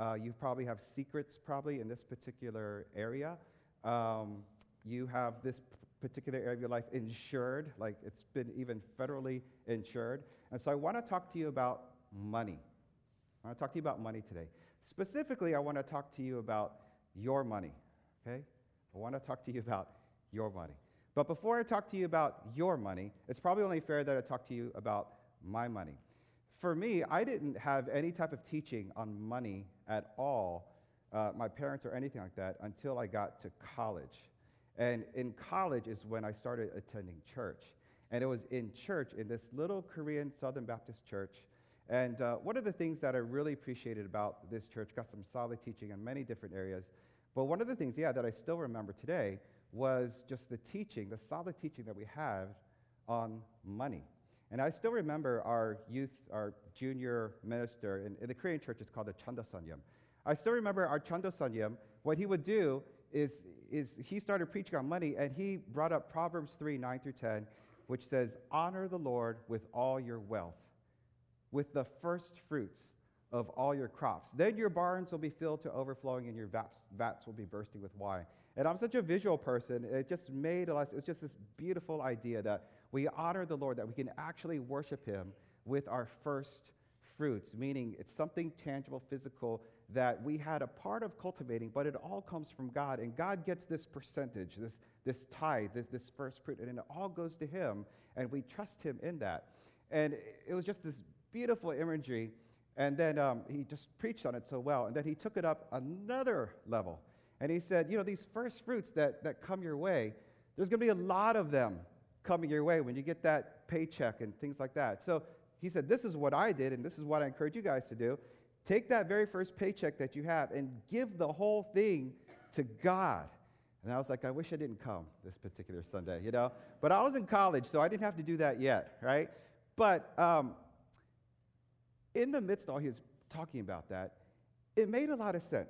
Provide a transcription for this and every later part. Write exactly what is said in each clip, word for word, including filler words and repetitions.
Uh, you probably have secrets probably in this particular area. Um, you have this p- particular area of your life insured, like it's been even federally insured. And so I want to talk to you about money. I want to talk to you about money today. Specifically, I want to talk to you about your money, okay? I want to talk to you about your money. But before I talk to you about your money, it's probably only fair that I talk to you about my money. For me, I didn't have any type of teaching on money at all, uh, my parents or anything like that, until I got to college. And in college is when I started attending church. And it was in church, in this little Korean Southern Baptist church. And uh, one of the things that I really appreciated about this church, got some solid teaching in many different areas, but one of the things, yeah, that I still remember today was just the teaching, the solid teaching that we have on money. And I still remember our youth, our junior minister, in, in the Korean church, it's called the Chandoseonyum. I still remember our Chandoseonyum, what he would do is, is he started preaching on money, and he brought up Proverbs three, nine through ten, which says, honor the Lord with all your wealth, with the first fruits of all your crops. Then your barns will be filled to overflowing, and your vats, vats will be bursting with wine. And I'm such a visual person, it just made a lot, it was just this beautiful idea that we honor the Lord, that we can actually worship him with our first fruits, meaning it's something tangible, physical, that we had a part of cultivating, but it all comes from God, and God gets this percentage, this, this tithe, this, this first fruit, and it all goes to him, and we trust him in that. And it was just this beautiful imagery, and then um, he just preached on it so well, and then he took it up another level, and he said, you know, these first fruits that, that come your way, there's going to be a lot of them coming your way when you get that paycheck and things like that. So he said, this is what I did, and this is what I encourage you guys to do. Take that very first paycheck that you have and give the whole thing to God. And I was like, I wish I didn't come this particular Sunday, you know? But I was in college, so I didn't have to do that yet, right? But um, in the midst of all he was talking about that, it made a lot of sense.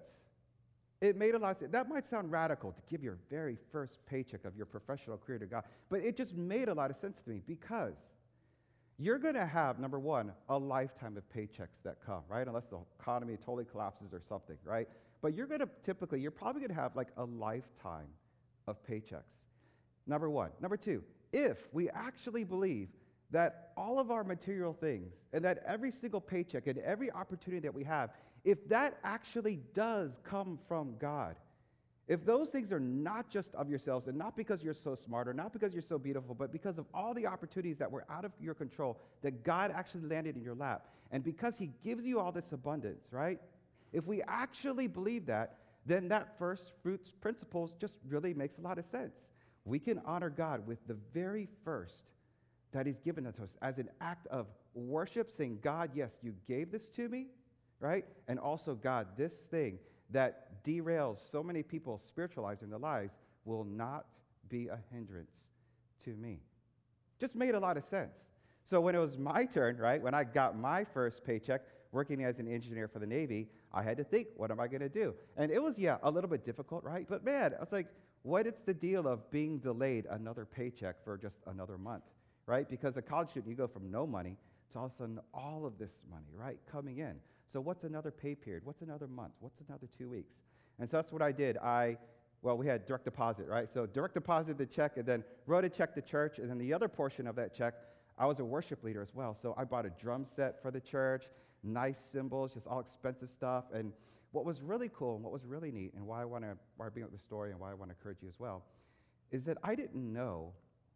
It made a lot of sense. That might sound radical to give your very first paycheck of your professional career to God, but it just made a lot of sense to me because you're going to have, number one, a lifetime of paychecks that come, right? Unless the economy totally collapses or something, right? But you're going to typically, you're probably going to have like a lifetime of paychecks. Number one. Number two, if we actually believe that all of our material things and that every single paycheck and every opportunity that we have, if that actually does come from God, if those things are not just of yourselves and not because you're so smart or not because you're so beautiful, but because of all the opportunities that were out of your control, that God actually landed in your lap, and because he gives you all this abundance, right? If we actually believe that, then that first fruits principles just really makes a lot of sense. We can honor God with the very first that he's given to us as an act of worship, saying, God, yes, you gave this to me, right? And also, God, this thing that derails so many people's spiritual lives and their lives will not be a hindrance to me. Just made a lot of sense. So when it was my turn, right, when I got my first paycheck working as an engineer for the Navy, I had to think, what am I going to do? And it was, yeah, a little bit difficult, right? But man, I was like, what is the deal of being delayed another paycheck for just another month, right? Because a college student, you go from no money to all of a sudden all of this money, right, coming in. So what's another pay period? What's another month? What's another two weeks? And so that's what I did. I, well, we had direct deposit, right? So direct deposit the check and then wrote a check to church. And then the other portion of that check, I was a worship leader as well. So I bought a drum set for the church, nice cymbals, just all expensive stuff. And what was really cool and what was really neat and why I want to, why I bring up the story and why I want to encourage you as well, is that I didn't know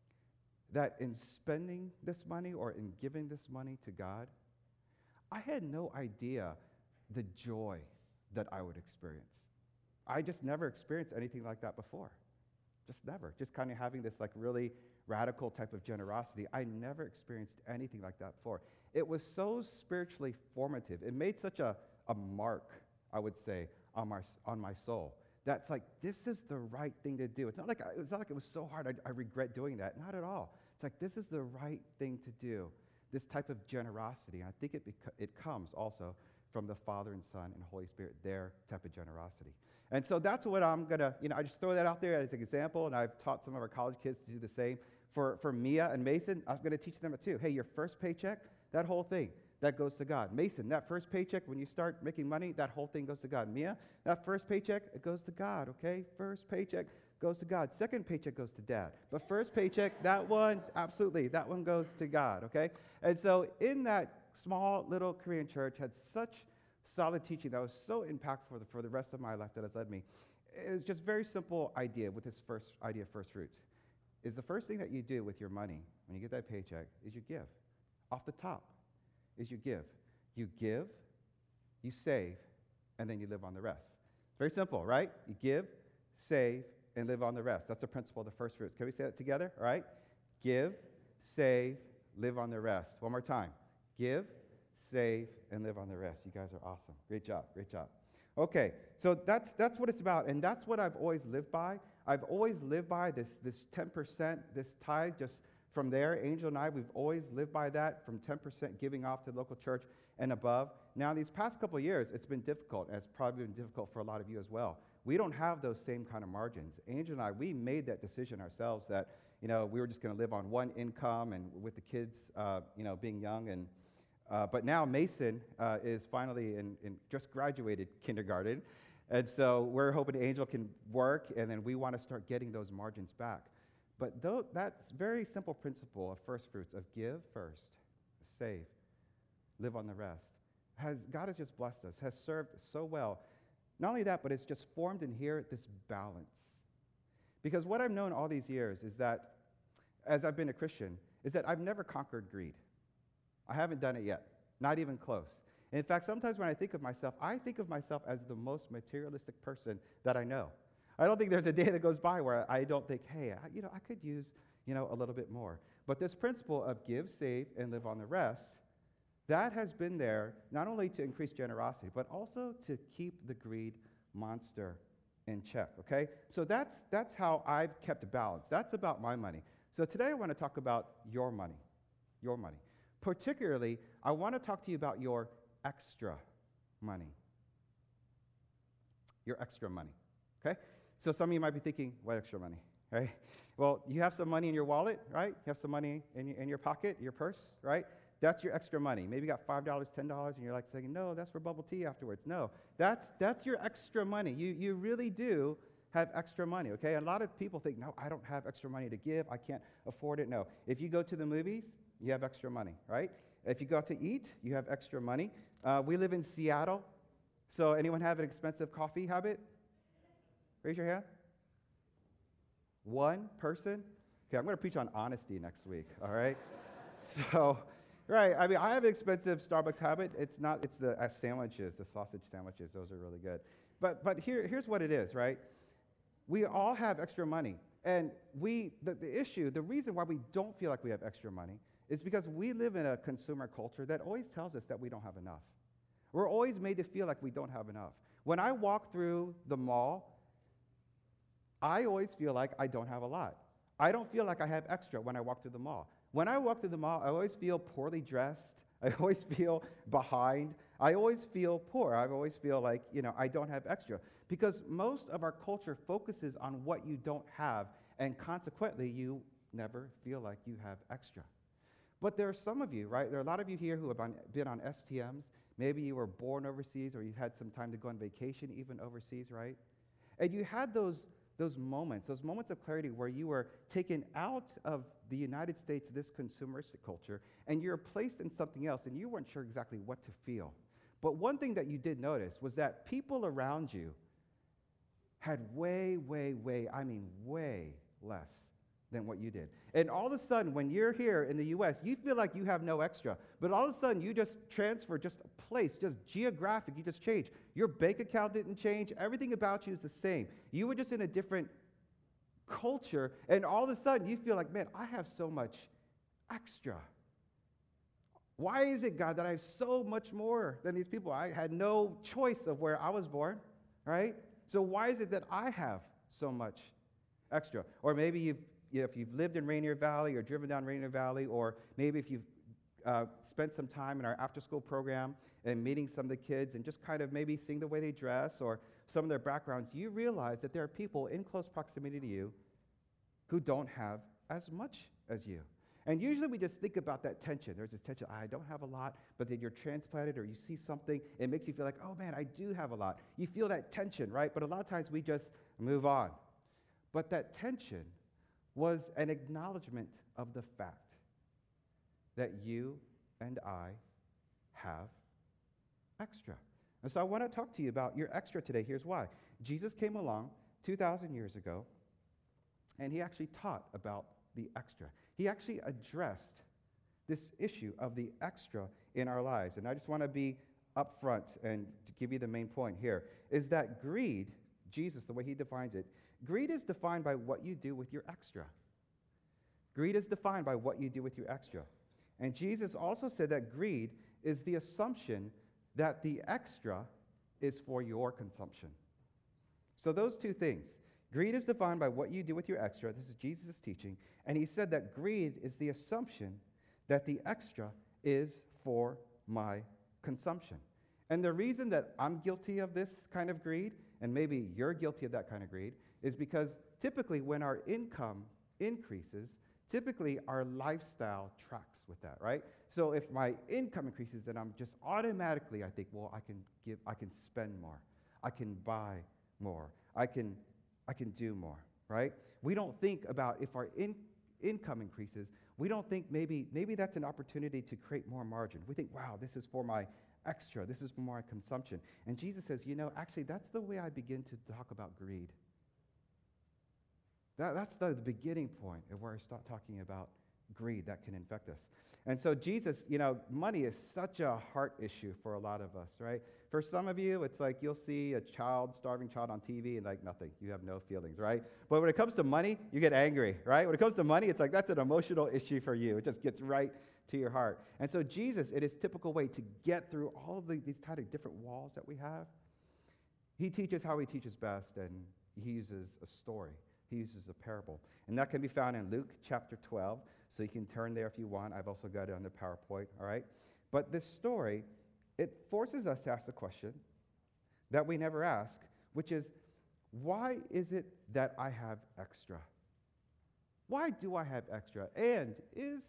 that in spending this money or in giving this money to God, I had no idea the joy that I would experience. I just never experienced anything like that before. Just never. Just kind of having this like really radical type of generosity. I never experienced anything like that before. It was so spiritually formative. It made such a, a mark, I would say, on my, on my soul. That's like, this is the right thing to do. It's not like, I, it's not like it was so hard, I, I regret doing that. Not at all. It's like, this is the right thing to do. This type of generosity. And I think it beca- it comes also from the Father and Son and Holy Spirit, their type of generosity. And so that's what I'm going to, you know, I just throw that out there as an example, and I've taught some of our college kids to do the same. For, for Mia and Mason, I'm going to teach them it too. Hey, your first paycheck, that whole thing, that goes to God. Mason, that first paycheck, when you start making money, that whole thing goes to God. Mia, that first paycheck, it goes to God, okay? First paycheck goes to God. Second paycheck goes to Dad. But first paycheck, that one, absolutely, that one goes to God, okay? And so in that small little Korean church had such solid teaching that was so impactful for the, for the rest of my life that has led me. It was just very simple idea with this first idea of first fruits. Is the first thing that you do with your money when you get that paycheck is you give. Off the top is you give. You give, you save, and then you live on the rest. Very simple, right? You give, save, and live on the rest. That's the principle of the first fruits. Can we say that together? All right? Give, save, live on the rest. One more time. Give, save, and live on the rest. You guys are awesome. Great job. Great job. Okay, so that's that's what it's about, and that's what I've always lived by. I've always lived by this this ten percent, this tithe, just from there. Angel and I, we've always lived by that, from ten percent giving off to the local church and above. Now, these past couple of years, it's been difficult, and it's probably been difficult for a lot of you as well. We don't have those same kind of margins. Angel and I, we made that decision ourselves that, you know, we were just going to live on one income, and with the kids, uh, you know, being young, and Uh, but now Mason uh, is finally in, in just graduated kindergarten, and so we're hoping Angel can work, and then we want to start getting those margins back. But though that's very simple principle of first fruits, of give first, save, live on the rest. Has God has just blessed us, has served so well. Not only that, but it's just formed in here this balance. Because what I've known all these years is that, as I've been a Christian, is that I've never conquered greed. I haven't done it yet, not even close. In fact, sometimes when I think of myself, I think of myself as the most materialistic person that I know. I don't think there's a day that goes by where I don't think, hey, I, you know, I could use, you know, a little bit more. But this principle of give, save, and live on the rest, that has been there not only to increase generosity, but also to keep the greed monster in check, okay? So that's, that's how I've kept balance. That's about my money. So today I want to talk about your money, your money. Particularly, I want to talk to you about your extra money. Your extra money, okay? So some of you might be thinking, what extra money, right? Well, you have some money in your wallet, right? You have some money in your, in your pocket, your purse, right? That's your extra money. Maybe you got five dollars, ten dollars, and you're like saying, no, that's for bubble tea afterwards. No, that's, that's your extra money. You, you really do have extra money, okay? A lot of people think, no, I don't have extra money to give. I can't afford it. No. If you go to the movies, you have extra money, right? If you go out to eat, you have extra money. Uh, we live in Seattle, so anyone have an expensive coffee habit? Raise your hand. One person? Okay, I'm going to preach on honesty next week, all right? So, right, I mean, I have an expensive Starbucks habit. It's not, it's the uh, sandwiches, the sausage sandwiches. Those are really good. But but here, here's what it is, right? We all have extra money. And we, the, the issue, the reason why we don't feel like we have extra money is because we live in a consumer culture that always tells us that we don't have enough. We're always made to feel like we don't have enough. When I walk through the mall, I always feel like I don't have a lot. I don't feel like I have extra when I walk through the mall. When I walk through the mall, I always feel poorly dressed. I always feel behind. I always feel poor. I always feel like, you know, I don't have extra. Because most of our culture focuses on what you don't have, and consequently, you never feel like you have extra. But there are some of you, right? There are a lot of you here who have been on S T Ms. Maybe you were born overseas, or you had some time to go on vacation even overseas, right? And you had those, those moments, those moments of clarity where you were taken out of the United States, this consumeristic culture, and you were placed in something else, and you weren't sure exactly what to feel. But one thing that you did notice was that people around you had way, way, way, I mean way less than what you did. And all of a sudden, when you're here in the U S, you feel like you have no extra. But all of a sudden, you just transfer just a place, just geographic, you just change. Your bank account didn't change. Everything about you is the same. You were just in a different culture, and all of a sudden, you feel like, man, I have so much extra. Why is it, God, that I have so much more than these people? I had no choice of where I was born, right? So why is it that I have so much extra? Or maybe you've You know, if you've lived in Rainier Valley or driven down Rainier Valley, or maybe if you've uh, spent some time in our after-school program and meeting some of the kids and just kind of maybe seeing the way they dress or some of their backgrounds, you realize that there are people in close proximity to you who don't have as much as you. And usually we just think about that tension. There's this tension, I don't have a lot, but then you're transplanted or you see something, it makes you feel like, oh man, I do have a lot. You feel that tension, right? But a lot of times we just move on. But that tension was an acknowledgement of the fact that you and I have extra. And so I want to talk to you about your extra today. Here's why. Jesus came along two thousand years ago, and he actually taught about the extra. He actually addressed this issue of the extra in our lives. And I just want to be upfront and to give you the main point here, is that greed, Jesus, the way he defines it, greed is defined by what you do with your extra. Greed is defined by what you do with your extra. And Jesus also said that greed is the assumption that the extra is for your consumption. So those two things. Greed is defined by what you do with your extra. This is Jesus' teaching. And he said that greed is the assumption that the extra is for my consumption. And the reason that I'm guilty of this kind of greed, and maybe you're guilty of that kind of greed, is because typically when our income increases, typically our lifestyle tracks with that, right? So if my income increases, then I'm just automatically, I think, well, I can give, I can spend more. I can buy more. I can I can do more, right? We don't think about if our in, income increases, we don't think maybe maybe that's an opportunity to create more margin. We think, wow, this is for my extra, this is for my consumption. And Jesus says, you know, actually that's the way I begin to talk about greed. That, that's the, the beginning point of where I start talking about greed that can infect us. And so Jesus, you know, money is such a heart issue for a lot of us, right? For some of you, it's like you'll see a child, starving child on T V and like nothing. You have no feelings, right? But when it comes to money, you get angry, right? When it comes to money, it's like that's an emotional issue for you. It just gets right to your heart. And so Jesus, in his typical way to get through all of the, these kind of different walls that we have, he teaches how he teaches best, and he uses a story. He uses a parable. And that can be found in Luke chapter twelve. So you can turn there if you want. I've also got it on the PowerPoint, all right? But this story, it forces us to ask the question that we never ask, which is, why is it that I have extra? Why do I have extra? And is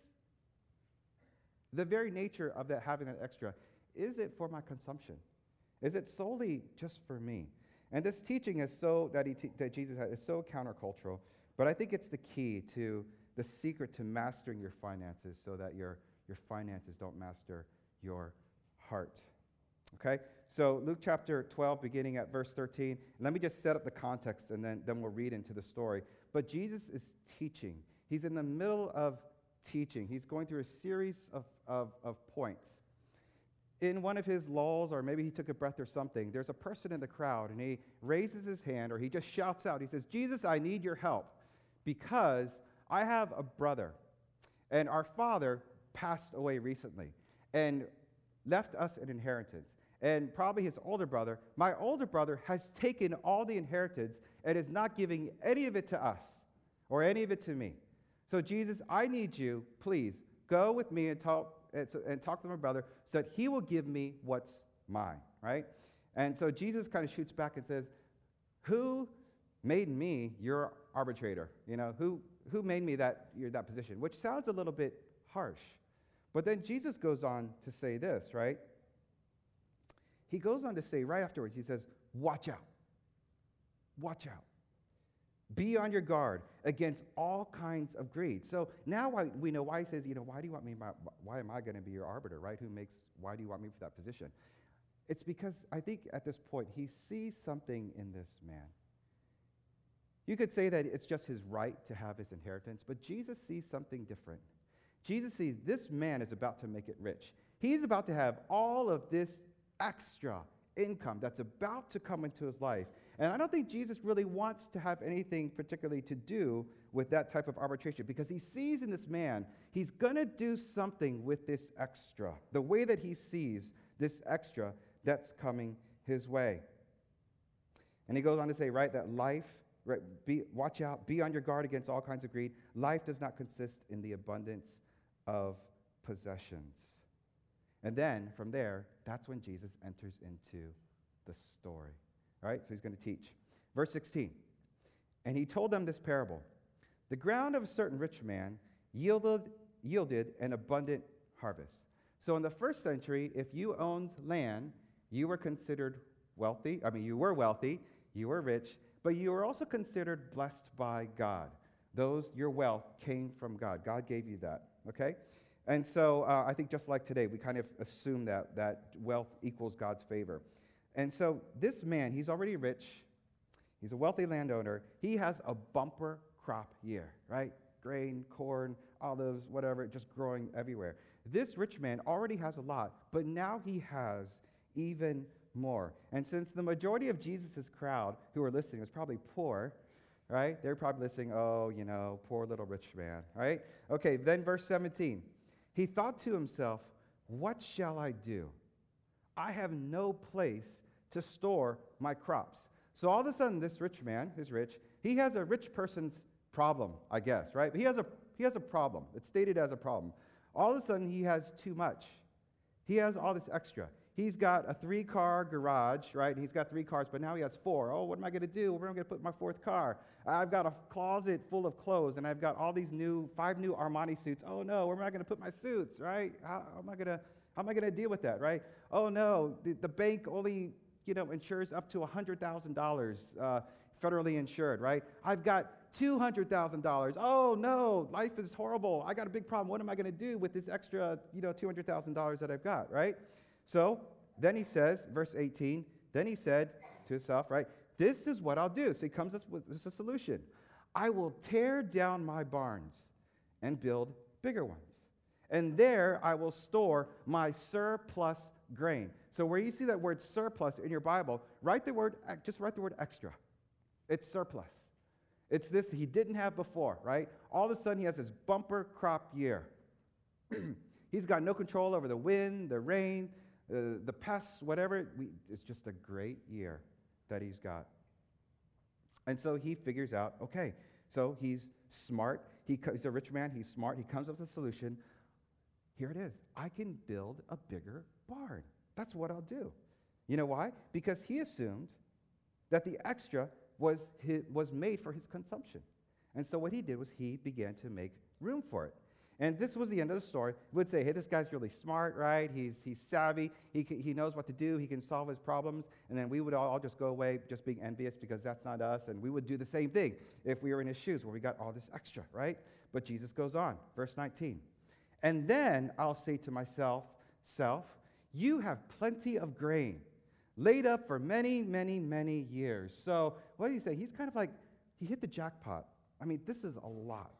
the very nature of that having that extra, is it for my consumption? Is it solely just for me? And this teaching is so that, he te- that Jesus had is so countercultural, but I think it's the key to the secret to mastering your finances so that your, your finances don't master your heart. Okay? So Luke chapter twelve, beginning at verse thirteen. Let me just set up the context, and then, then we'll read into the story. But Jesus is teaching. He's in the middle of teaching. He's going through a series of, of, of points. In one of his lulls, or maybe he took a breath or something, there's a person in the crowd, and he raises his hand, or he just shouts out. He says, Jesus, I need your help, because I have a brother, and our father passed away recently and left us an inheritance. And probably his older brother, my older brother has taken all the inheritance and is not giving any of it to us or any of it to me. So Jesus, I need you, please, go with me and talk, and talk to my brother so that he will give me what's mine, right? And so Jesus kind of shoots back and says, who made me your arbitrator? You know, who who made me that you're that position? Which sounds a little bit harsh. But then Jesus goes on to say this, right? He goes on to say right afterwards, he says, watch out. Watch out. Be on your guard against all kinds of greed. So now I, we know why he says, you know, why do you want me, my, why am I going to be your arbiter, right? Who makes, why do you want me for that position? It's because I think at this point, he sees something in this man. You could say that it's just his right to have his inheritance, but Jesus sees something different. Jesus sees this man is about to make it rich. He's about to have all of this extra income that's about to come into his life. And I don't think Jesus really wants to have anything particularly to do with that type of arbitration, because he sees in this man, he's going to do something with this extra, the way that he sees this extra that's coming his way. And he goes on to say, right, that life, right, be, watch out, be on your guard against all kinds of greed. Life does not consist in the abundance of possessions. And then from there, that's when Jesus enters into the story. All right, so he's going to teach. Verse sixteen, and he told them this parable. The ground of a certain rich man yielded yielded an abundant harvest. So in the first century, if you owned land, you were considered wealthy. I mean, you were wealthy, you were rich, but you were also considered blessed by God. Those, your wealth came from God. God gave you that, okay? And so uh, I think just like today, we kind of assume that, that wealth equals God's favor. And so this man, he's already rich. He's a wealthy landowner. He has a bumper crop year, right? Grain, corn, olives, whatever, just growing everywhere. This rich man already has a lot, but now he has even more. And since the majority of Jesus' crowd who are listening is probably poor, right? They're probably listening, oh, you know, poor little rich man, right? Okay, then verse seventeen. He thought to himself, what shall I do? I have no place to store my crops. So all of a sudden, this rich man, who's rich, he has a rich person's problem, I guess, right? He has a he has a problem. It's stated as a problem. All of a sudden, he has too much. He has all this extra. He's got a three-car garage, right? He's got three cars, but now he has four. Oh, what am I going to do? Where am I going to put my fourth car? I've got a closet full of clothes, and I've got all these new, five new Armani suits. Oh, no, where am I going to put my suits, right? How, how am I going to, how am I going to deal with that, right? Oh, no, the, the bank only, you know, insures up to one hundred thousand dollars uh, federally insured, right? I've got two hundred thousand dollars. Oh, no, life is horrible. I got a big problem. What am I going to do with this extra, you know, two hundred thousand dollars that I've got, right? So then he says, verse eighteen, then he said to himself, right, this is what I'll do. So he comes up with this is a solution. I will tear down my barns and build bigger ones. And there I will store my surplus grain. So where you see that word surplus in your Bible, write the word, just write the word extra. It's surplus. It's this he didn't have before, right? All of a sudden he has this bumper crop year. He's got no control over the wind, the rain, uh, the pests, whatever. We, it's just a great year that he's got. And so he figures out, okay, so he's smart. He, he's a rich man. He's smart. He comes up with a solution. Here it is. I can build a bigger barn. That's what I'll do. You know why? Because he assumed that the extra was, his, was made for his consumption. And so what he did was he began to make room for it. And this was the end of the story. We would say, hey, this guy's really smart, right? He's, he's savvy. He, he knows what to do. He can solve his problems. And then we would all, all just go away just being envious because that's not us. And we would do the same thing if we were in his shoes where we got all this extra, right? But Jesus goes on, verse nineteen. And then I'll say to myself, self, you have plenty of grain laid up for many, many, many years. So what do you say? He's kind of like, he hit the jackpot. I mean, this is a lot.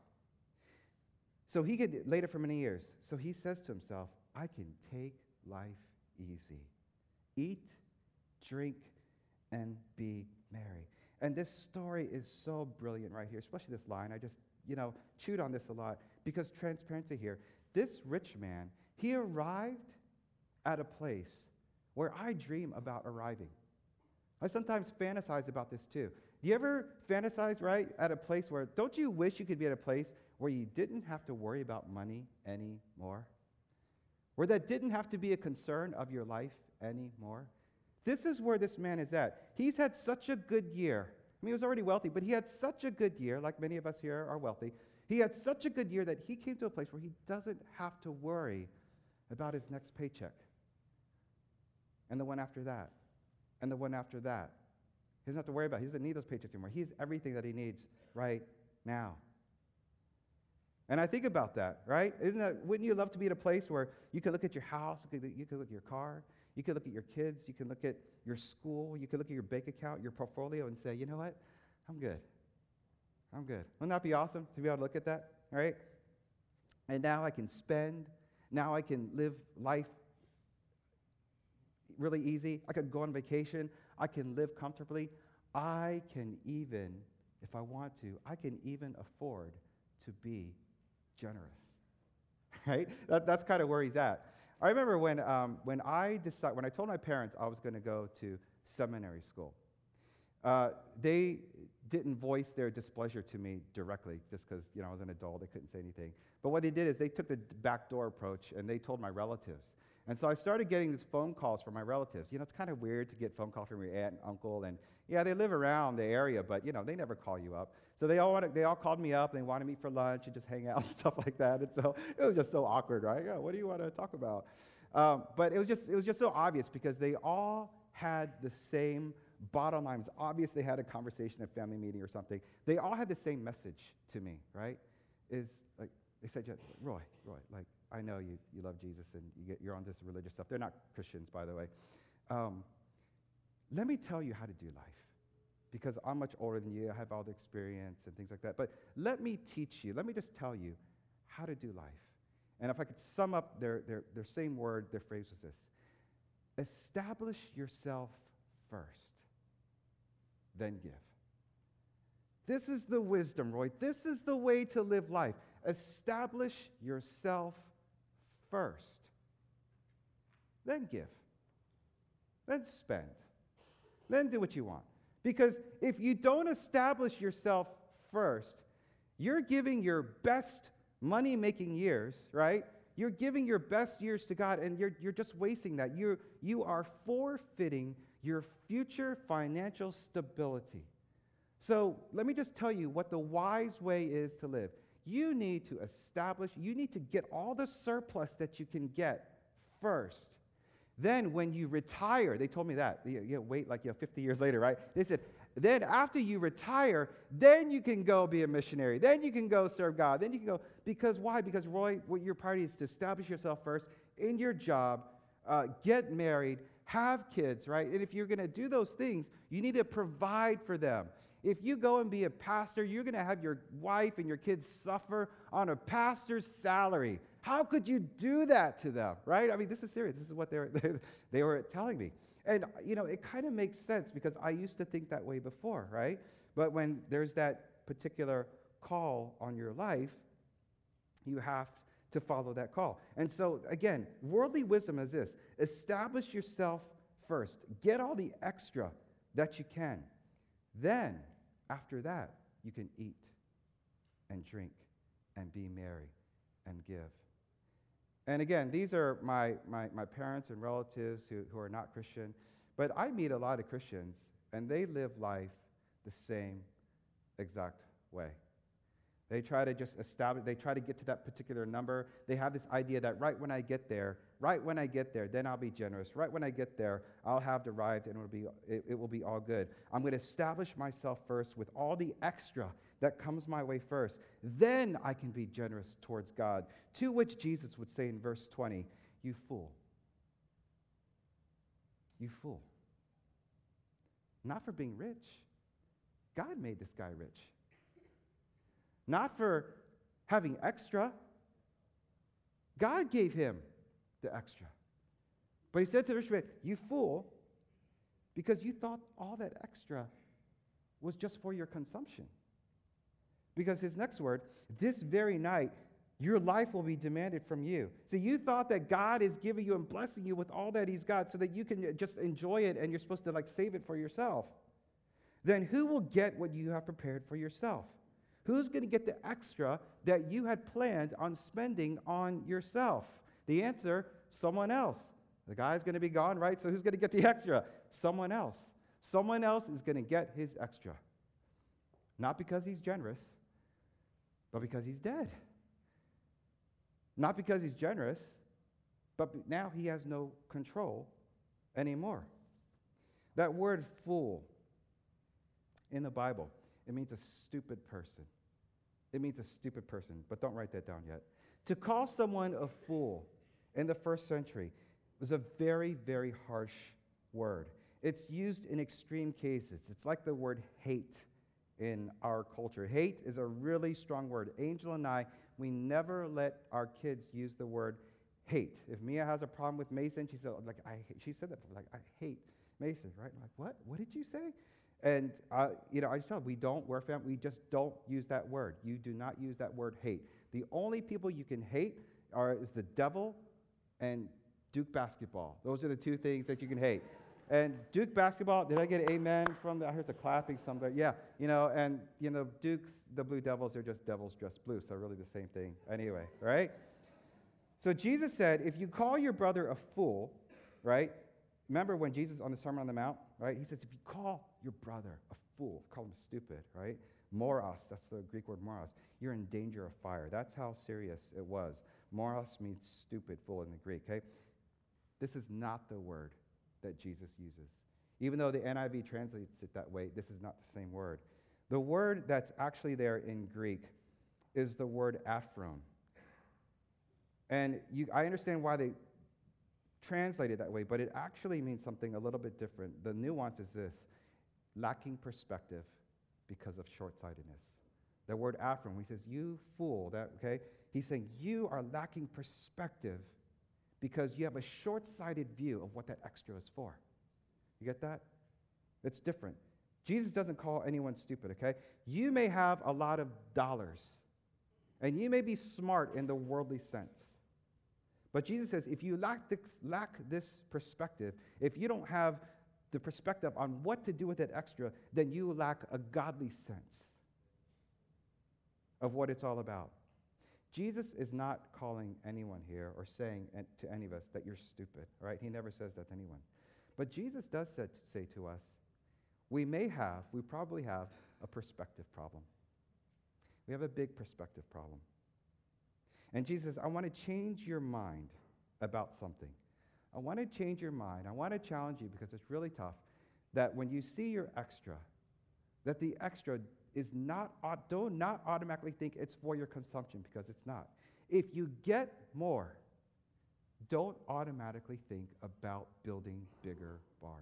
So he get laid up for many years. So he says to himself, I can take life easy. Eat, drink, and be merry. And this story is so brilliant right here, especially this line. I just, you know, chewed on this a lot because transparency here. This rich man, he arrived at a place where I dream about arriving. I sometimes fantasize about this too. Do you ever fantasize, right, at a place where, don't you wish you could be at a place where you didn't have to worry about money anymore? Where that didn't have to be a concern of your life anymore? This is where this man is at. He's had such a good year. I mean, he was already wealthy, but he had such a good year, like many of us here are wealthy. He had such a good year that he came to a place where he doesn't have to worry about his next paycheck. And the one after that. And the one after that. He doesn't have to worry about it. He doesn't need those paychecks anymore. He has everything that he needs right now. And I think about that, right? Isn't that, wouldn't you love to be at a place where you can look at your house, you can, you can look at your car, you can look at your kids, you can look at your school, you can look at your bank account, your portfolio, and say, you know what? I'm good. I'm good. Wouldn't that be awesome to be able to look at that, right? And now I can spend. Now I can live life really easy. I can go on vacation. I can live comfortably. I can even, if I want to, I can even afford to be generous, right? That, that's kind of where he's at. I remember when um, when I decided, when I told my parents I was going to go to seminary school, uh, they didn't voice their displeasure to me directly, just because you know I was an adult, they couldn't say anything. But what they did is they took the backdoor approach and they told my relatives. And so I started getting these phone calls from my relatives. You know, it's kind of weird to get phone calls from your aunt and uncle, and yeah, they live around the area, but you know, they never call you up. So they all wanted, they all called me up, and they wanted me for lunch and just hang out and stuff like that. And so it was just so awkward, right? Yeah, what do you want to talk about? Um, but it was just it was just so obvious because they all had the same bottom line. It was obvious they had a conversation, a family meeting or something. They all had the same message to me, right? Is like they said, yeah, Roy, Roy, like I know you you love Jesus and you get, you're on this religious stuff. They're not Christians, by the way. Um, let me tell you how to do life, because I'm much older than you. I have all the experience and things like that. But let me teach you. Let me just tell you how to do life. And if I could sum up their their their same word, their phrase was this: establish yourself first, then give. This is the wisdom, Roy. This is the way to live life. Establish yourself first, then give, then spend, then do what you want. Because if you don't establish yourself first, you're giving your best money-making years, right? You're giving your best years to God, and you're, you're just wasting that. You're, you are forfeiting your future financial stability. So let me just tell you what the wise way is to live. You need to establish, you need to get all the surplus that you can get first. Then when you retire, they told me that. You, you wait like you know, fifty years later, right? They said, then after you retire, then you can go be a missionary. Then you can go serve God. Then you can go, because why? Because Roy, what your priority is to establish yourself first in your job, uh, get married, have kids, right? And if you're going to do those things, you need to provide for them. If you go and be a pastor, you're going to have your wife and your kids suffer on a pastor's salary. How could you do that to them, right? I mean, this is serious. This is what they were, they were telling me. And, you know, it kind of makes sense because I used to think that way before, right? But when there's that particular call on your life, you have to follow that call. And so, again, worldly wisdom is this: establish yourself first. Get all the extra that you can. Then, after that, you can eat and drink and be merry and give. And again, these are my, my, my parents and relatives who, who are not Christian, but I meet a lot of Christians, and they live life the same exact way. They try to just establish, they try to get to that particular number. They have this idea that right when I get there, right when I get there, then I'll be generous. Right when I get there, I'll have arrived and it will be, it, it will be all good. I'm going to establish myself first with all the extra that comes my way first. Then I can be generous towards God. To which Jesus would say in verse twenty, you fool. You fool. Not for being rich. God made this guy rich. Not for having extra. God gave him the extra. But he said to the rich man, you fool, because you thought all that extra was just for your consumption. Because his next word, this very night, your life will be demanded from you. So you thought that God is giving you and blessing you with all that he's got so that you can just enjoy it and you're supposed to like save it for yourself. Then who will get what you have prepared for yourself? Who's going to get the extra that you had planned on spending on yourself? The answer, someone else. The guy's going to be gone, right? So who's going to get the extra? Someone else. Someone else is going to get his extra. Not because he's generous, but because he's dead. Not because he's generous, but now he has no control anymore. That word fool in the Bible, it means a stupid person. It means a stupid person, but don't write that down yet. To call someone a fool in the first century was a very, very harsh word. It's used in extreme cases. It's like the word hate in our culture. Hate is a really strong word. Angel and I, we never let our kids use the word hate. If Mia has a problem with Mason, she said, like, I hate, she said that, like, I hate Mason, right? I'm like, what? What did you say? And, uh, you know, I just tell them, we don't, we're family, we just don't use that word. You do not use that word hate. The only people you can hate are is the devil and Duke basketball. Those are the two things that you can hate. And Duke basketball, did I get an amen from the, I heard the clapping somewhere. Yeah, you know, and, you know, Duke's, the Blue Devils, they're just devils dressed blue, so really the same thing anyway, right? So Jesus said, if you call your brother a fool, right? Remember when Jesus on the Sermon on the Mount, right? He says, if you call your brother a fool, call him stupid, right? Moros, that's the Greek word moros. You're in danger of fire. That's how serious it was. Moros means stupid, fool in the Greek, okay? This is not the word that Jesus uses. Even though the N I V translates it that way, this is not the same word. The word that's actually there in Greek is the word aphron. And you, I understand why they translate it that way, but it actually means something a little bit different. The nuance is this: lacking perspective because of short-sightedness. The word aphron, when he says, you fool, that okay, he's saying you are lacking perspective because you have a short-sighted view of what that extra is for. You get that? It's different. Jesus doesn't call anyone stupid, okay? You may have a lot of dollars, and you may be smart in the worldly sense. But Jesus says, if you lack this, lack this perspective, if you don't have the perspective on what to do with that extra, then you lack a godly sense of what it's all about. Jesus is not calling anyone here or saying to any of us that you're stupid, right? He never says that to anyone. But Jesus does say to us, we may have, we probably have a perspective problem. We have a big perspective problem. And Jesus says, I want to change your mind about something. I want to change your mind. I want to challenge you because it's really tough that when you see your extra, that the extra is not, do not automatically think it's for your consumption because it's not. If you get more, don't automatically think about building bigger barns.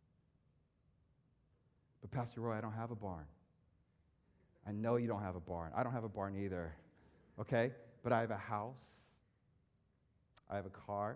But Pastor Roy, I don't have a barn. I know you don't have a barn. I don't have a barn either, okay? But I have a house. I have a car.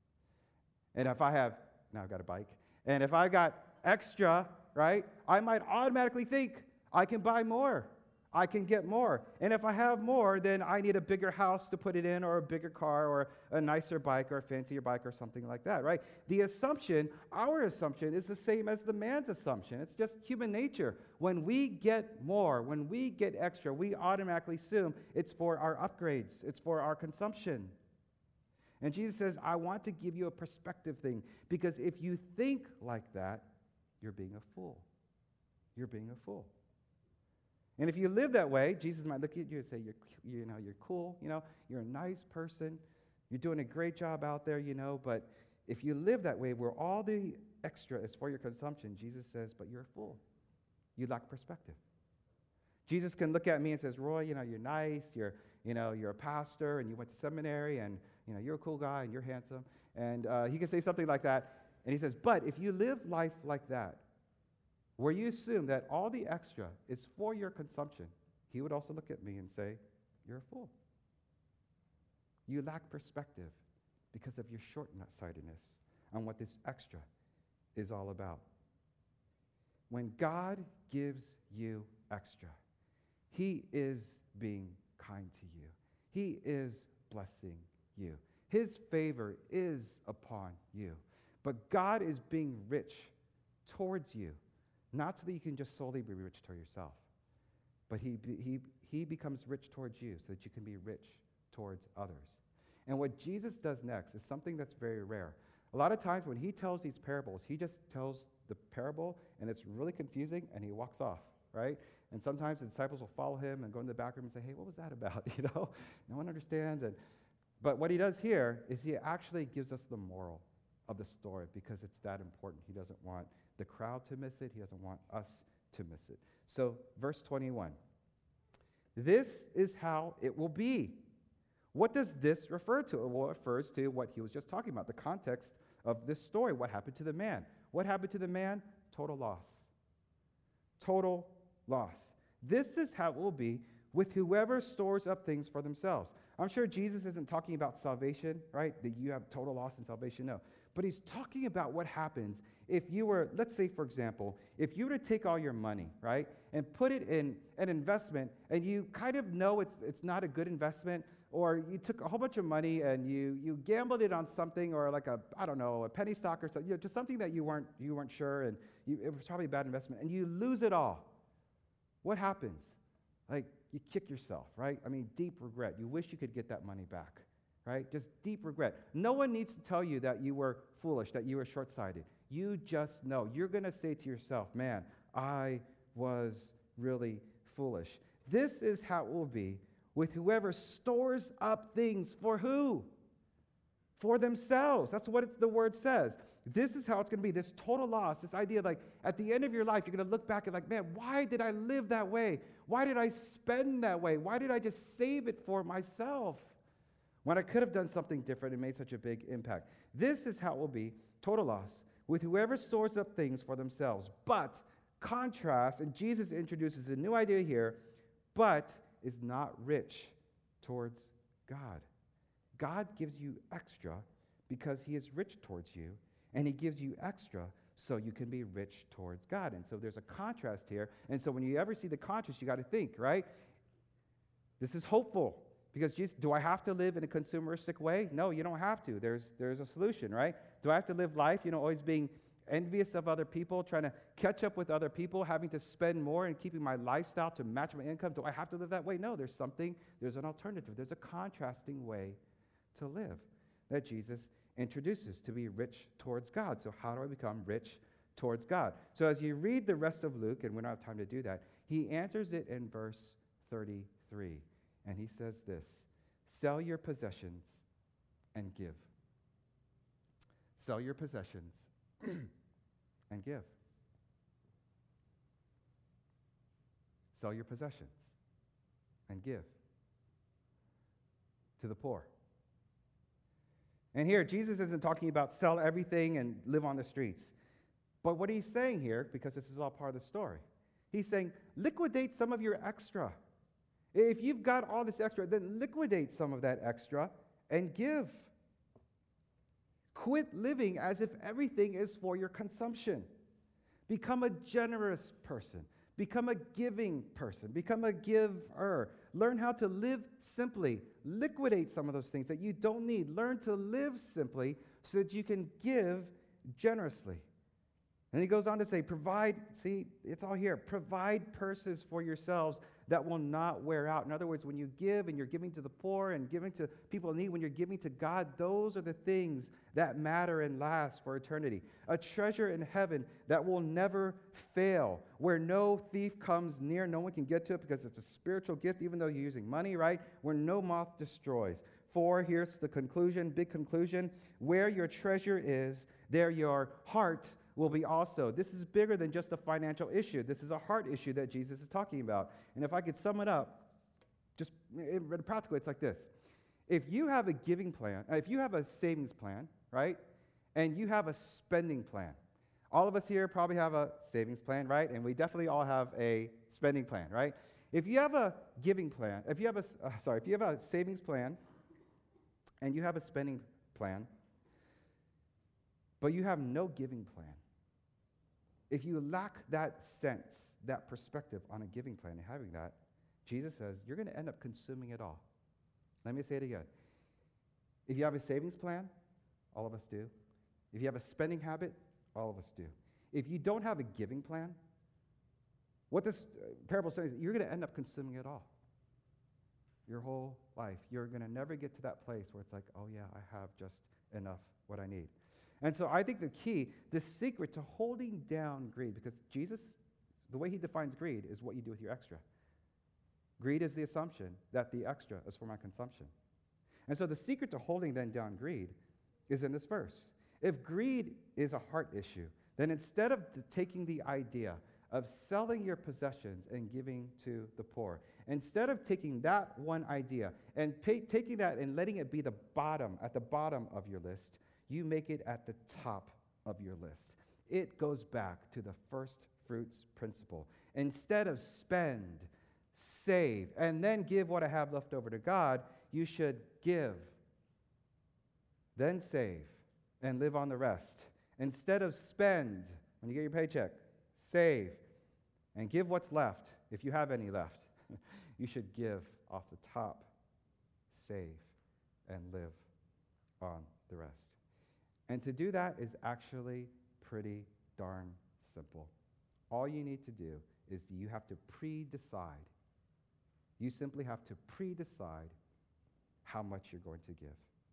And if I have, now I've got a bike. And if I got extra, right, I might automatically think I can buy more. I can get more. And if I have more, then I need a bigger house to put it in, or a bigger car, or a nicer bike, or a fancier bike, or something like that, right? The assumption, our assumption, is the same as the man's assumption. It's just human nature. When we get more, when we get extra, we automatically assume it's for our upgrades. It's for our consumption. And Jesus says, I want to give you a perspective thing, because if you think like that, you're being a fool. You're being a fool. And if you live that way, Jesus might look at you and say, you're, you know, you're cool, you know, you're a nice person, you're doing a great job out there, you know, but if you live that way where all the extra is for your consumption, Jesus says, but you're a fool. You lack perspective. Jesus can look at me and says, Roy, you know, you're nice, you're, you know, you're a pastor, and you went to seminary, and, you know, you're a cool guy, and you're handsome. And uh, he can say something like that, and he says, but if you live life like that, where you assume that all the extra is for your consumption, he would also look at me and say, you're a fool. You lack perspective because of your short-sightedness on what this extra is all about. When God gives you extra, he is being kind to you. He is blessing you. His favor is upon you. But God is being rich towards you. Not so that you can just solely be rich toward yourself, but he, he, he becomes rich towards you so that you can be rich towards others. And what Jesus does next is something that's very rare. A lot of times when he tells these parables, he just tells the parable, and it's really confusing, and he walks off, right? And sometimes the disciples will follow him and go in the back room and say, hey, what was that about? You know, no one understands. And, but what he does here is he actually gives us the moral of the story because it's that important. He doesn't want the crowd to miss it. He doesn't want us to miss it. So, verse twenty-one. This is how it will be. What does this refer to? Well, it refers to what he was just talking about, the context of this story. What happened to the man? What happened to the man? Total loss. Total loss. This is how it will be with whoever stores up things for themselves. I'm sure Jesus isn't talking about salvation, right? That you have total loss in salvation. No. But he's talking about what happens if you were, let's say, for example, if you were to take all your money, right, and put it in an investment, and you kind of know it's it's not a good investment, or you took a whole bunch of money and you you gambled it on something, or like a, I don't know, a penny stock or something, you know, just something that you weren't you weren't sure, and you, it was probably a bad investment, and you lose it all. What happens? Like, you kick yourself, right? I mean, deep regret. You wish you could get that money back, right? Just deep regret. No one needs to tell you that you were foolish, that you were short-sighted. You just know. You're going to say to yourself, man, I was really foolish. This is how it will be with whoever stores up things for who? For themselves. That's what it, the word says. This is how it's going to be, this total loss, this idea of like at the end of your life, you're going to look back and like, man, why did I live that way? Why did I spend that way? Why did I just save it for myself when I could have done something different and made such a big impact? This is how it will be, total loss, with whoever stores up things for themselves. But contrast, and Jesus introduces a new idea here, but is not rich towards God. God gives you extra because he is rich towards you, and he gives you extra so you can be rich towards God. And so there's a contrast here. And so when you ever see the contrast, you got to think, right? This is hopeful because Jesus, do I have to live in a consumeristic way? No, you don't have to. There's, there's a solution, right? Do I have to live life, you know, always being envious of other people, trying to catch up with other people, having to spend more and keeping my lifestyle to match my income? Do I have to live that way? No, there's something, there's an alternative. There's a contrasting way to live that Jesus introduces to be rich towards God. So how do I become rich towards God? So as you read the rest of Luke, and we don't have time to do that, he answers it in verse thirty-three. And he says this, sell your possessions and give. Sell your possessions and give. Sell your possessions and give to the poor. And here, Jesus isn't talking about sell everything and live on the streets. But what he's saying here, because this is all part of the story, he's saying liquidate some of your extra. If you've got all this extra, then liquidate some of that extra and give. Quit living as if everything is for your consumption. Become a generous person. Become a giving person. Become a giver. Learn how to live simply. Liquidate some of those things that you don't need. Learn to live simply so that you can give generously. And he goes on to say, provide, see, it's all here. Provide purses for yourselves that will not wear out. In other words, when you give and you're giving to the poor and giving to people in need, when you're giving to God, those are the things that matter and last for eternity. A treasure in heaven that will never fail, where no thief comes near, no one can get to it because it's a spiritual gift, even though you're using money, right? Where no moth destroys. For, here's the conclusion, big conclusion, where your treasure is, there your heart will be also. This is bigger than just a financial issue. This is a heart issue that Jesus is talking about. And if I could sum it up, just in practical, it's like this. If you have a giving plan, if you have a savings plan, right, and you have a spending plan, all of us here probably have a savings plan, right, and we definitely all have a spending plan, right? If you have a giving plan, if you have a, uh, sorry, if you have a savings plan and you have a spending plan, but you have no giving plan, if you lack that sense, that perspective on a giving plan and having that, Jesus says you're going to end up consuming it all. Let me say it again. If you have a savings plan, all of us do. If you have a spending habit, all of us do. If you don't have a giving plan, what this parable says, you're going to end up consuming it all. Your whole life. You're going to never get to that place where it's like, oh yeah, I have just enough what I need. And so I think the key, the secret to holding down greed, because Jesus, the way he defines greed is what you do with your extra. Greed is the assumption that the extra is for my consumption. And so the secret to holding then down greed is in this verse. If greed is a heart issue, then instead of the, taking the idea of selling your possessions and giving to the poor, instead of taking that one idea and pay, taking that and letting it be the bottom, at the bottom of your list, you make it at the top of your list. It goes back to the first fruits principle. Instead of spend, save, and then give what I have left over to God, you should give, then save, and live on the rest. Instead of spend, when you get your paycheck, save, and give what's left, if you have any left. You should give off the top, save, and live on the rest. And to do that is actually pretty darn simple. All you need to do is you have to pre-decide. You simply have to pre-decide how much you're going to give.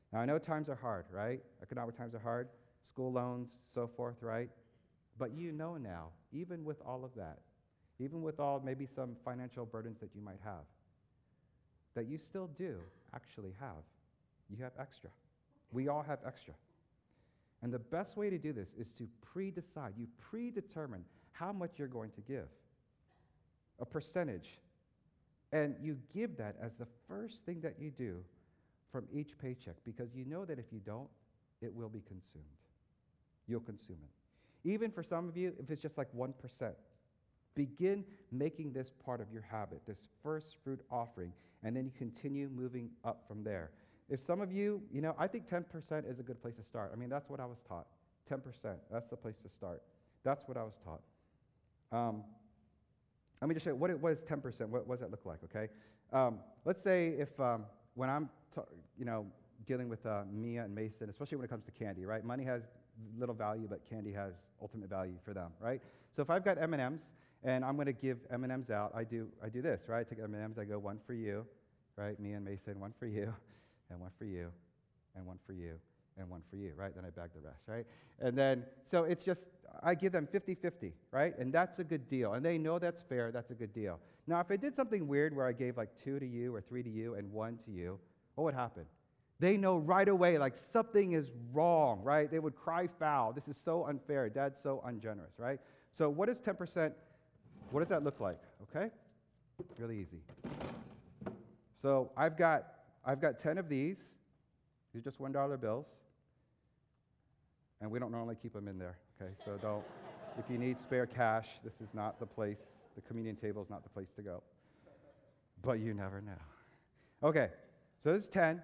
Now, I know times are hard, right? Economic times are hard, school loans, so forth, right? But you know now, even with all of that, even with all maybe some financial burdens that you might have, that you still do actually have. You have extra. We all have extra. And the best way to do this is to pre-decide. You predetermine how much you're going to give, a percentage. And you give that as the first thing that you do from each paycheck, because you know that if you don't, it will be consumed. You'll consume it. Even for some of you, if it's just like one percent, begin making this part of your habit, this first fruit offering, and then you continue moving up from there. If some of you, you know, I think ten percent is a good place to start. I mean, that's what I was taught. ten percent, that's the place to start. That's what I was taught. Um, let me just show you, what it was ten percent, what, what does that look like, okay? Um, let's say if, um, when I'm, t- you know, dealing with uh, Mia and Mason, especially when it comes to candy, right? Money has little value, but candy has ultimate value for them, right? So if I've got M and M's, and I'm going to give M and M's out, I do I do this, right? I take M and M's, I go one for you, right? Me and Mason, one for you, and one for you, and one for you, and one for you, right? Then I bag the rest, right? And then, so it's just, I give them fifty-fifty, right? And that's a good deal. And they know that's fair, that's a good deal. Now, if I did something weird where I gave like two to you, or three to you, and one to you, what would happen? They know right away, like something is wrong, right? They would cry foul. This is so unfair. Dad's so ungenerous, right? So what is ten percent? What does that look like? Okay? Really easy. So I've got I've got ten of these. These are just one dollar bills. And we don't normally keep them in there, okay? So don't, if you need spare cash, this is not the place. The communion table is not the place to go. But you never know. Okay, so this is ten.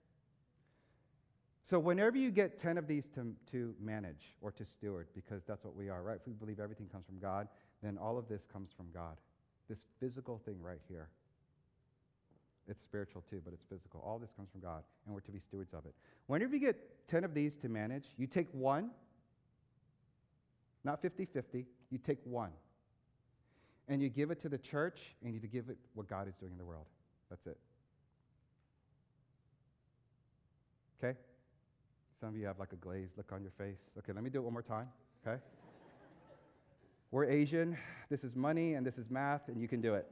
So whenever you get ten of these to, to manage or to steward, because that's what we are, right? If we believe everything comes from God, then all of this comes from God. This physical thing right here. It's spiritual too, but it's physical. All this comes from God, and we're to be stewards of it. Whenever you get ten of these to manage, you take one, not fifty-fifty, you take one, and you give it to the church, and you give it what God is doing in the world. That's it. Okay? Some of you have like a glazed look on your face. Okay, let me do it one more time, okay? We're Asian, this is money, and this is math, and you can do it.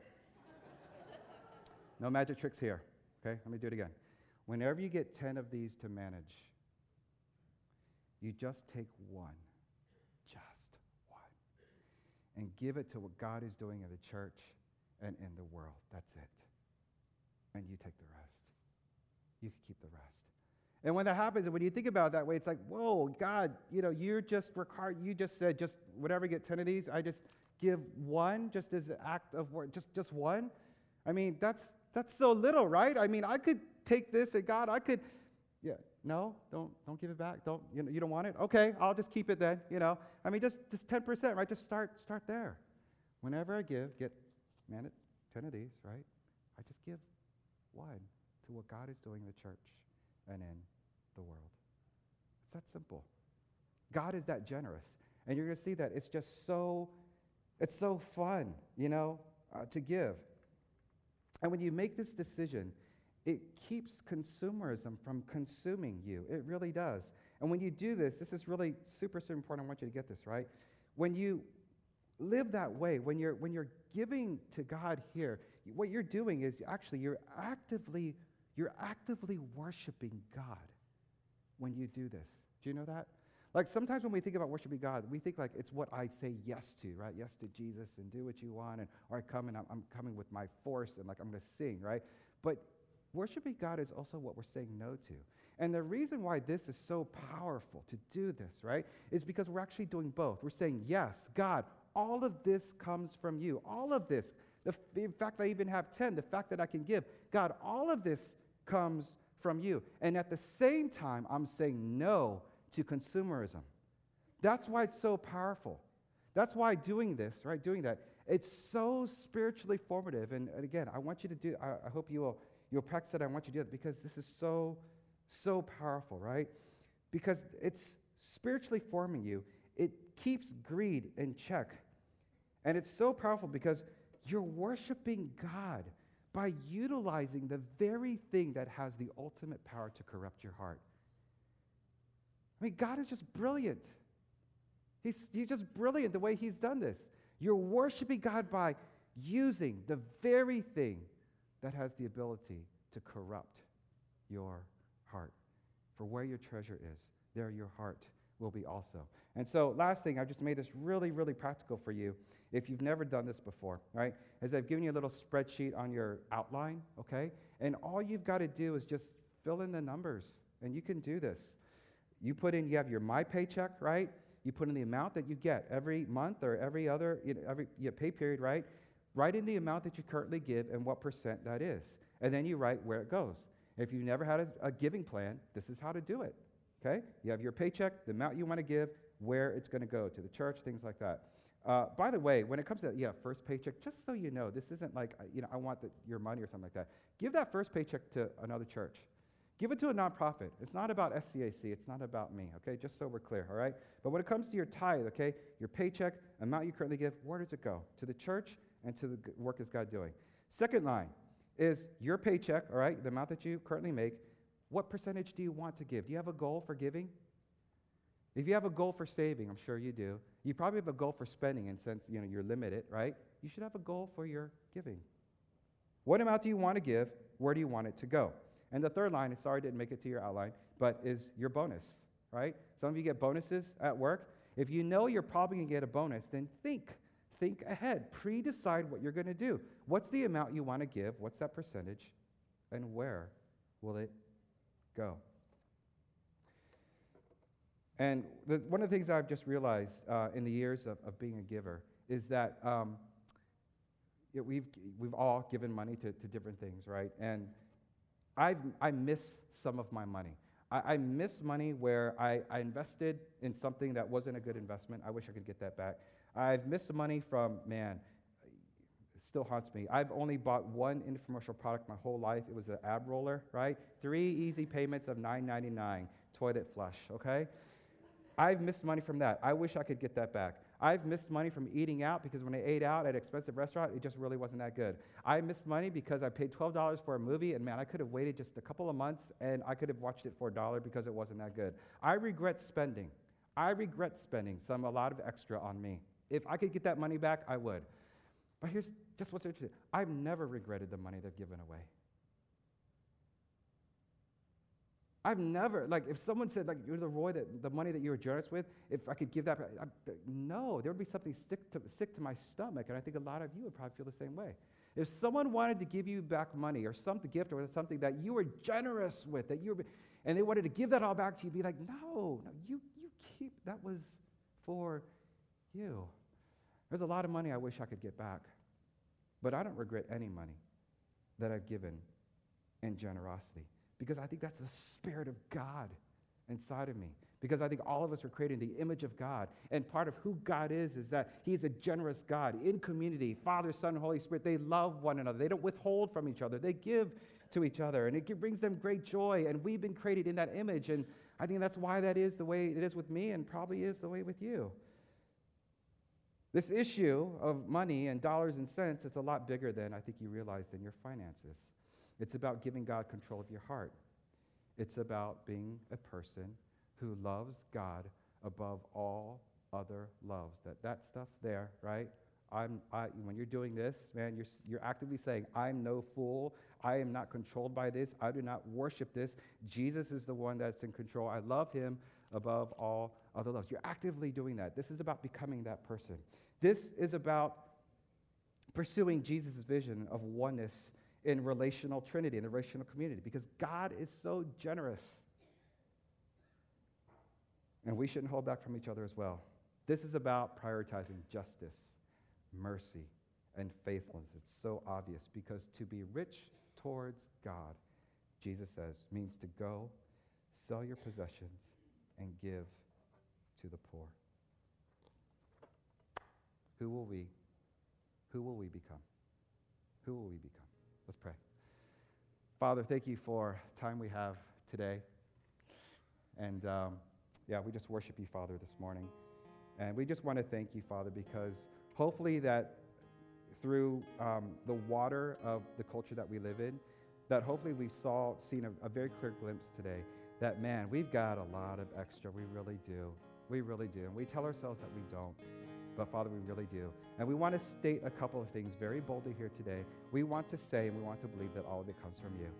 No magic tricks here, okay? Let me do it again. Whenever you get ten of these to manage, you just take one, just one, and give it to what God is doing in the church and in the world. That's it. And you take the rest. You can keep the rest. And when that happens, and when you think about it that way, it's like, whoa, God, you know, you're just required, you just said, just whatever, get ten of these, I just give one just as an act of work, just, just one. I mean, that's that's so little, right? I mean, I could take this and God, I could, yeah, no, don't don't give it back. Don't, you know, you don't want it? Okay, I'll just keep it then, you know. I mean, just just ten percent, right? Just start start there. Whenever I give, get, man, it, ten of these, right? I just give one to what God is doing in the church and in the world. It's that simple. God is that generous. And you're going to see that it's just so, it's so fun, you know, uh, to give. And when you make this decision, it keeps consumerism from consuming you. It really does. And when you do this, this is really super, super important. I want you to get this, right? When you live that way, when you're when you're giving to God here, what you're doing is actually you're actively you're actively worshiping God when you do this. Do you know that? Like sometimes when we think about worshiping God, we think like it's what I say yes to, right? Yes to Jesus and do what you want, and or I come and I'm, I'm coming with my force and like I'm going to sing, right? But worshiping God is also what we're saying no to. And the reason why this is so powerful to do this, right, is because we're actually doing both. We're saying, yes, God, all of this comes from you. All of this, the, the fact that I even have ten, the fact that I can give, God, all of this comes from you. And at the same time, I'm saying no to consumerism. That's why it's so powerful. That's why doing this, right, doing that, it's so spiritually formative. And, and again, I want you to do, I, I hope you will, you'll practice it. I want you to do it because this is so, so powerful, right? Because it's spiritually forming you. It keeps greed in check. And it's so powerful because you're worshiping God by utilizing the very thing that has the ultimate power to corrupt your heart. I mean, God is just brilliant. He's, he's just brilliant the way he's done this. You're worshiping God by using the very thing that has the ability to corrupt your heart. For where your treasure is, there your heart will be also. And so, last thing, I've just made this really, really practical for you if you've never done this before, right? As I've given you a little spreadsheet on your outline, okay? And all you've got to do is just fill in the numbers, and you can do this. You put in, you have your My Paycheck, right? You put in the amount that you get every month or every other, you know, every you know, pay period, right? Write in the amount that you currently give and what percent that is. And then you write where it goes. If you've never had a, a giving plan, this is how to do it, okay? You have your paycheck, the amount you want to give, where it's going to go, to the church, things like that. Uh, by the way, when it comes to, yeah, first paycheck, just so you know, this isn't like, uh, you know, I want the, your money or something like that. Give that first paycheck to another church. Give it to a nonprofit. It's not about S C A C. It's not about me, okay? Just so we're clear, all right? But when it comes to your tithe, okay, your paycheck, amount you currently give, where does it go? To the church and to the g- work is God doing. Second line is your paycheck, all right, the amount that you currently make, what percentage do you want to give? Do you have a goal for giving? If you have a goal for saving, I'm sure you do, you probably have a goal for spending, and since you know you're limited, right? You should have a goal for your giving. What amount do you want to give? Where do you want it to go? And the third line, and sorry I didn't make it to your outline, but is your bonus, right? Some of you get bonuses at work. If you know you're probably going to get a bonus, then think. Think ahead. Pre-decide what you're going to do. What's the amount you want to give? What's that percentage? And where will it go? And the, one of the things I've just realized uh, in the years of, of being a giver is that um, you know, we've, we've all given money to, to different things, right? And I've, I miss some of my money. I, I miss money where I, I invested in something that wasn't a good investment. I wish I could get that back. I've missed money from, man, it still haunts me. I've only bought one infomercial product my whole life. It was an ab roller, right? Three easy payments of nine ninety-nine, toilet flush, okay? I've missed money from that. I wish I could get that back. I've missed money from eating out because when I ate out at an expensive restaurant, it just really wasn't that good. I missed money because I paid twelve dollars for a movie, and man, I could have waited just a couple of months, and I could have watched it for a dollar because it wasn't that good. I regret spending. I regret spending some, a lot of extra on me. If I could get that money back, I would. But here's just what's interesting. I've never regretted the money they've given away. I've never, like, if someone said, like, you're the Roy, that the money that you were generous with, if I could give that back, I, no, there would be something sick to, sick to my stomach, and I think a lot of you would probably feel the same way. If someone wanted to give you back money or some gift or something that you were generous with, that you were, and they wanted to give that all back to you, be like, no, no, you, you keep, that was for you. There's a lot of money I wish I could get back, but I don't regret any money that I've given in generosity, because I think that's the Spirit of God inside of me. Because I think all of us are created in the image of God. And part of who God is is that he's a generous God. In community, Father, Son, Holy Spirit, they love one another. They don't withhold from each other. They give to each other. And it brings them great joy. And we've been created in that image. And I think that's why that is the way it is with me and probably is the way with you. This issue of money and dollars and cents is a lot bigger than I think you realize than your finances. It's about giving God control of your heart. It's about being a person who loves God above all other loves. That that stuff there, right? I'm I when you're doing this, man, you're you're actively saying, I'm no fool. I am not controlled by this. I do not worship this. Jesus is the one that's in control. I love him above all other loves. You're actively doing that. This is about becoming that person. This is about pursuing Jesus' vision of oneness in relational trinity, in the relational community, because God is so generous. And we shouldn't hold back from each other as well. This is about prioritizing justice, mercy, and faithfulness. It's so obvious, because to be rich towards God, Jesus says, means to go, sell your possessions, and give to the poor. Who will we, who will we become? Who will we become? Let's pray. Father, thank you for time we have today. And um, yeah, we just worship you, Father, this morning. And we just want to thank you, Father, because hopefully that through um, the water of the culture that we live in, that hopefully we saw, seen a, a very clear glimpse today that, man, we've got a lot of extra. We really do. We really do. And we tell ourselves that we don't. But, Father, we really do. And we want to state a couple of things very boldly here today. We want to say and we want to believe that all of it comes from you.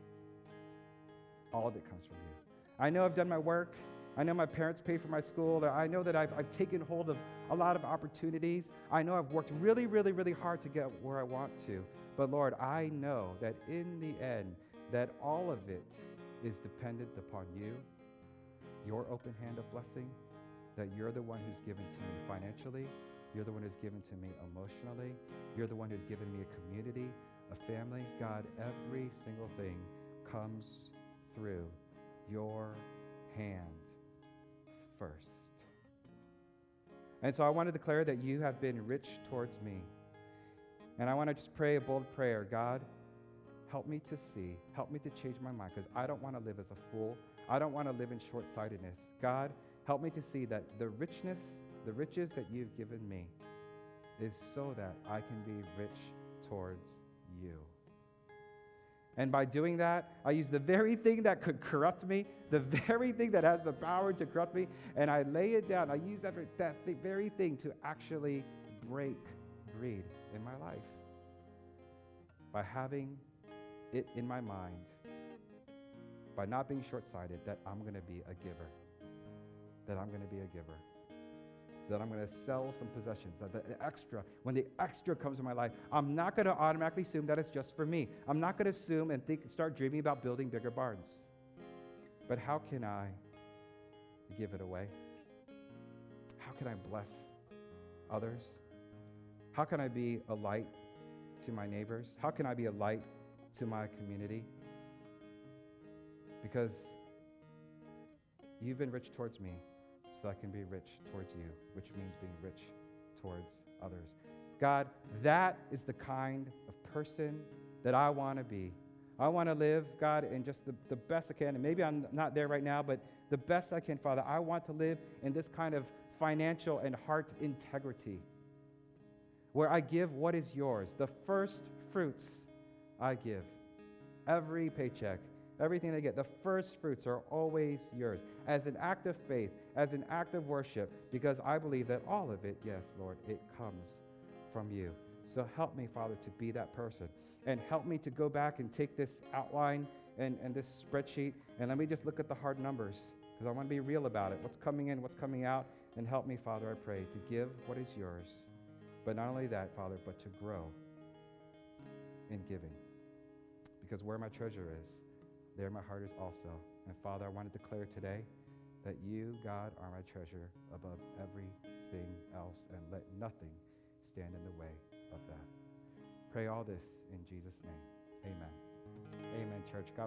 All of it comes from you. I know I've done my work. I know my parents paid for my school. I know that I've, I've taken hold of a lot of opportunities. I know I've worked really, really, really hard to get where I want to. But, Lord, I know that in the end, that all of it is dependent upon you, your open hand of blessing, that you're the one who's given to me financially. You're the one who's given to me emotionally. You're the one who's given me a community, a family. God, every single thing comes through your hand first. And so I want to declare that you have been rich towards me. And I want to just pray a bold prayer. God, help me to see. Help me to change my mind, because I don't want to live as a fool. I don't want to live in short-sightedness. God, help me to see that the richness, the riches that you've given me is so that I can be rich towards you. And by doing that, I use the very thing that could corrupt me, the very thing that has the power to corrupt me, and I lay it down. I use that, that very thing to actually break greed in my life by having it in my mind, by not being short-sighted, that I'm going to be a giver, that I'm going to be a giver, that I'm going to sell some possessions, that the extra, when the extra comes in my life, I'm not going to automatically assume that it's just for me. I'm not going to assume and think, start dreaming about building bigger barns. But how can I give it away? How can I bless others? How can I be a light to my neighbors? How can I be a light to my community? Because you've been rich towards me, so I can be rich towards you, which means being rich towards others. God, that is the kind of person that I want to be. I want to live, God, in just the, the best I can. And maybe I'm not there right now, but the best I can, Father. I want to live in this kind of financial and heart integrity, where I give what is yours. The first fruits I give. Every paycheck, everything I get, the first fruits are always yours. As an act of faith, as an act of worship, because I believe that all of it, yes, Lord, it comes from you. So help me, Father, to be that person. And help me to go back and take this outline and, and this spreadsheet, and let me just look at the hard numbers, because I want to be real about it. What's coming in, what's coming out, and help me, Father, I pray, to give what is yours. But not only that, Father, but to grow in giving. Because where my treasure is, there my heart is also. And Father, I want to declare today that you, God, are my treasure above everything else, and let nothing stand in the way of that. Pray all this in Jesus' name. Amen. Amen, church. God